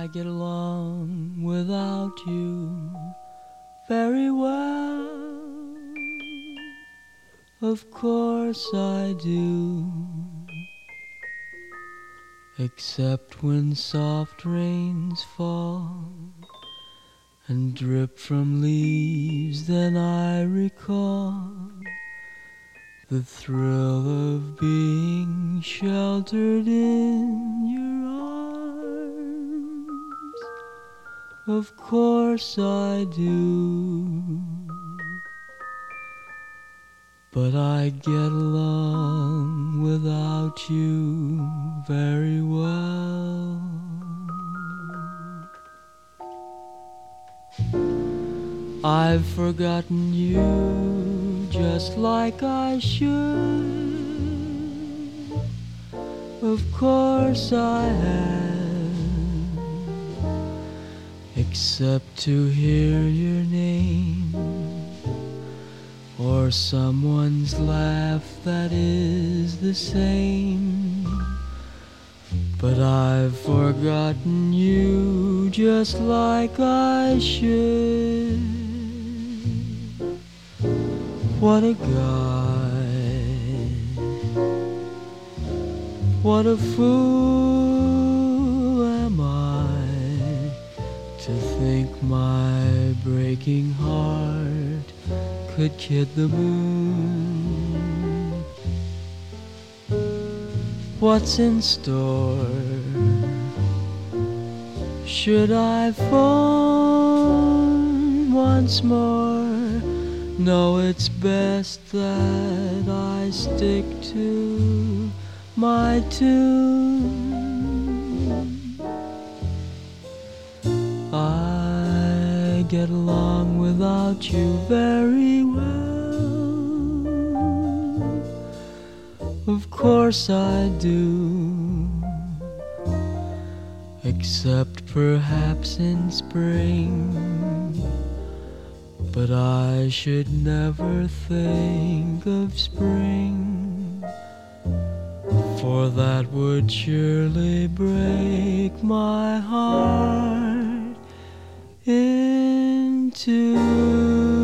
I get along without you very well. Of course I do. Except when soft rains fall and drip from leaves, then I recall the thrill of being sheltered in your arms. Of course I do. But I get along without you very well. I've forgotten you just like I should. Of course I have, except to hear your name or someone's laugh that is the same. But I've forgotten you just like I should. What a guy, what a fool am I to think my breaking heart could kid the moon. What's in store? Should I phone once more? No, it's best that I stick to my tune. I get along without you very well. Of course I do. Except perhaps in spring. But I should never think of spring, for that would surely break my heart in two.